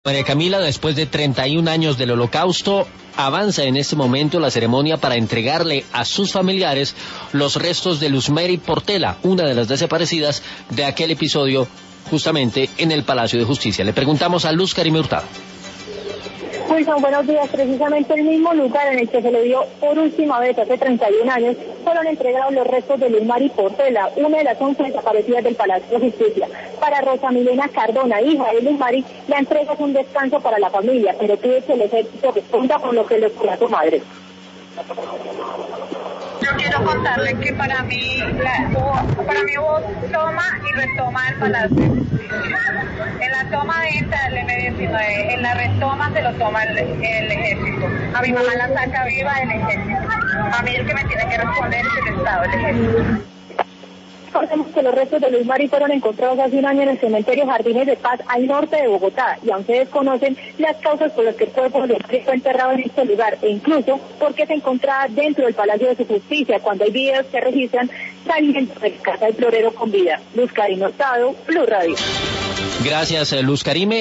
María Camila, después de 31 años del Holocausto, avanza en este momento la ceremonia para entregarle a sus familiares los restos de Luzmeri Portela, una de las desaparecidas de aquel episodio justamente en el Palacio de Justicia. Le preguntamos a Luz Karime Hurtado. Wilson, buenos días. Precisamente el mismo lugar en el que se le dio por última vez hace 31 años fueron entregados los restos de Luzmeri Portela, una de las 11 desaparecidas del Palacio de Justicia. Para Rosa Milena Cardona, hija de Luzmeri, la entrega es un descanso para la familia, pero pide que el ejército responda con lo que le ocurrió a su madre. Yo quiero contarle que para mí hubo toma y retoma del Palacio de Justicia. En la toma de esta, el M-19, en la retoma se lo toma el ejército. A mi mamá la saca viva del ejército. A mí el que me tiene que responder es el Estado, el ejército. Recordemos que los restos de Luzmeri fueron encontrados hace un año en el cementerio Jardines de Paz, al norte de Bogotá, y aún se desconocen las causas por las que el cuerpo de Luzmeri fue enterrado en este lugar, e incluso porque se encontraba dentro del Palacio de Justicia, cuando hay videos que registran saliendo de casa del florero con vida. Luz Karime Hurtado, Blue Radio. Gracias, Luz Karime.